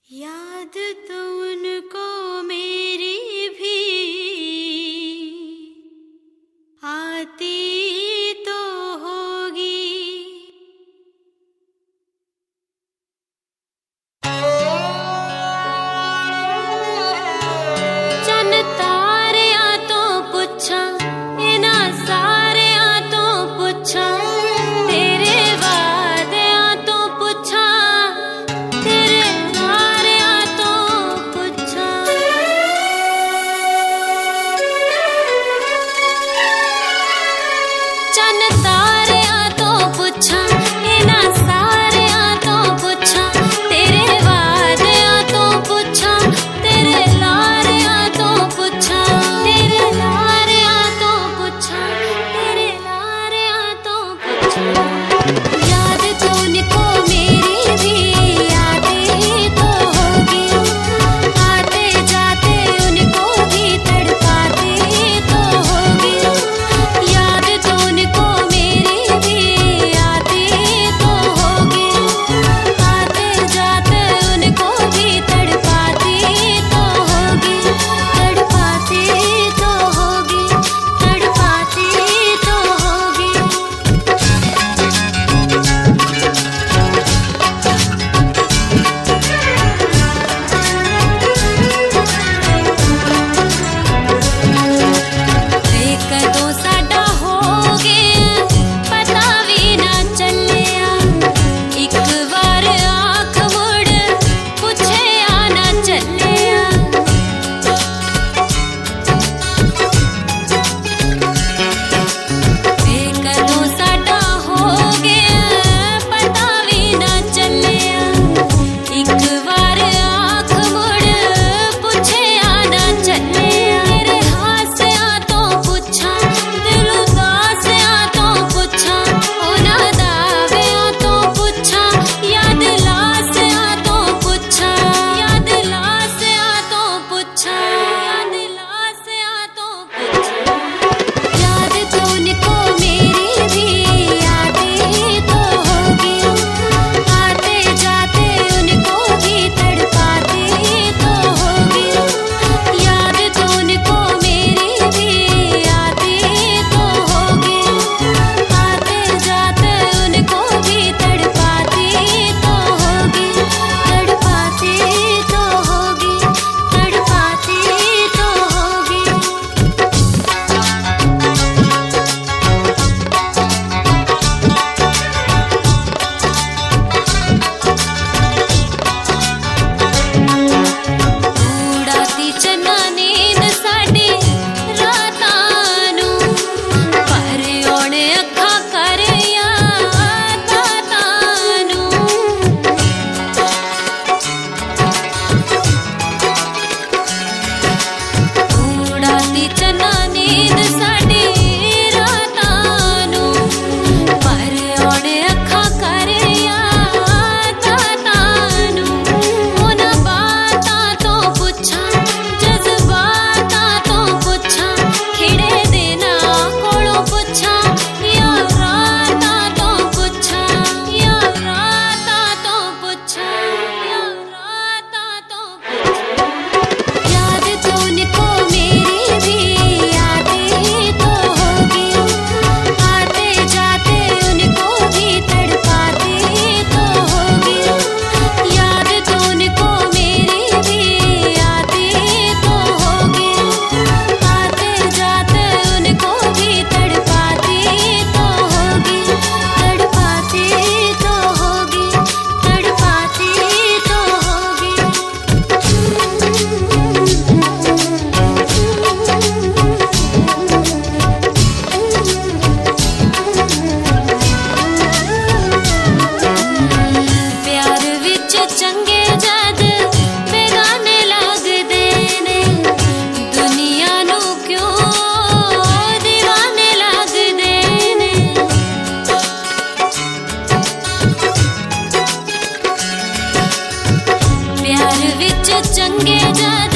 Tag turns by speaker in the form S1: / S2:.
S1: याद तो उनको मेरी भी आती तो होगी। चन तारे आ तो पुछा इना सारे आ तो पुछा तेरे वादे आ तो पुछा तेरे नारे आ तो पुछा। चन तारे आ तो पुछा इना सारे आ तो पुछा तेरे वादे आ तो पुछा तेरे लारे आ तो पुछा तेरे लारे आ तो पुछा तेरे लारे आ तो पुछा। याद तो उनको मेरी भी आती तो होगी आते जाते उनको भी तड़पाती तो होगी। याद तो उनको मेरी भी आती तो होगी आते जाते उनको भी तड़पाती तो होगी तड़पाती तो होगी तड़पाती तो होगी। कदों साडा हो गया पता भी ना चलिया एक बार आँख मुड़ पूछे आना चलिया। कदों साडा हो गया पता भी ना चलिया एक बार आँख मुड़ पूछे आना चलिया। तेरे हाथ से आ तो पुछा दिल उदास आ तो पुछा होना दावे आ तो पुछा याद लास आ तो पुछा याद लास आ तो पुछा याद लास आ तो पुछा। याद तो उनको मेरी भी आती तो होगी आते जाते उनको भी तड़पाती तो होगी। याद तो उनको मेरी भी आती तो होगी आते जाते उनको भी तड़पाती तो होगी तड़पाती तो होगी तड़पाती तो होगी। उड़ाती चन्ना नींद साडी रातां नूं पर ओणे अखां कर याद तां नूं। उड़ाती चन्ना नींद साडी रातां नूं पर ओणे अखां कर याद तां नूं। उन्हां बातां तो पुछा जज़्बातां तो पुछा खिड़े दिना कोलों पुछा या रातां तो पुछा या रातां तो पुछा या रातां तो पुछा। याद तो उनको मेरी भी आती तो होगी आते जाते उनको भी तड़पाती तो होगी। याद तो उनको मेरी भी आती तो होगी आते जाते उनको भी तड़पाती तो होगी तड़पाती तो होगी तड़पाती तो होगी। प्यार विच चंगे जद बेगाने लगदे ने दुनिया नू क्यों दीवाने लगदे ने। प्यार विच चंगे जद